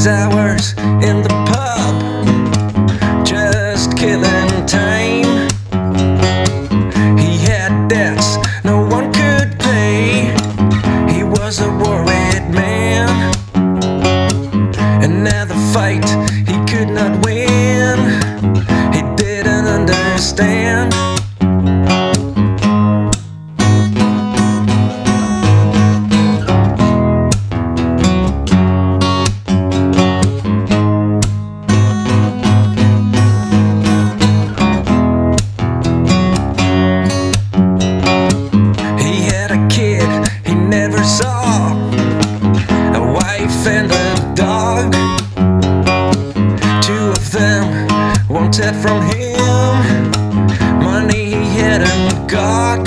his hours in the pub, just killing time. He had debts no one could pay. He was a worried man, and now the fight he could not win, he didn't understand. Never saw a wife and a dog, two of them wanted from him money he hadn't got.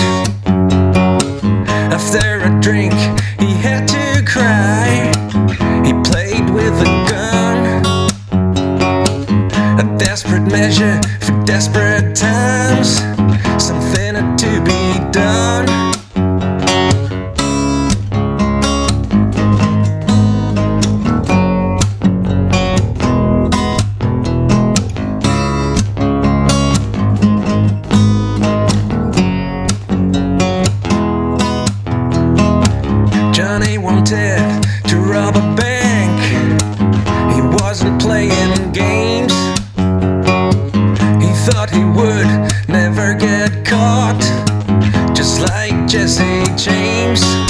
After a drink he had to cry. He played with a gun, a desperate measure for desperate times, something had to be done. Johnny wanted to rob a bank. He wasn't playing games. He thought he would never get caught, just like Jesse James.